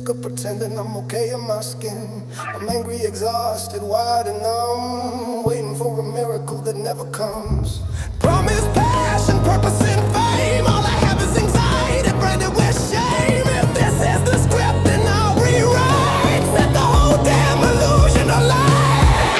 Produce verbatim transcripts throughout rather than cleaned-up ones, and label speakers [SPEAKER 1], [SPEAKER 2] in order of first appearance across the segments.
[SPEAKER 1] sick of pretending I'm okay in my skin. I'm angry, exhausted, wide and numb, waiting for a miracle that never comes. Promise, passion, purpose, and fame. All I have is anxiety, branded with shame. If this is the script, then I'll rewrite. Set the whole damn illusion alight.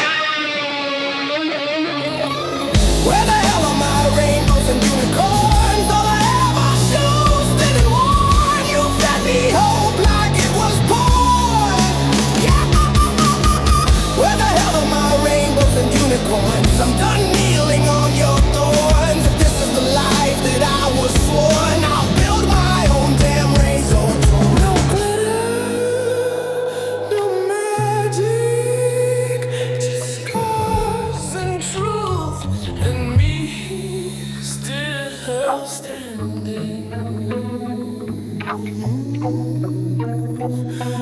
[SPEAKER 1] Where the hell are my rainbows and unicorns? All I have are shoes that it worn. You fed me hope like it was porn. Yeah. Where the hell are my rainbows and unicorns? I'm done kneeling on your thorns. If this is the life that I was sworn, I'll build my own damn razor throne. No glitter, no magic, just scars and truth, and me still standing.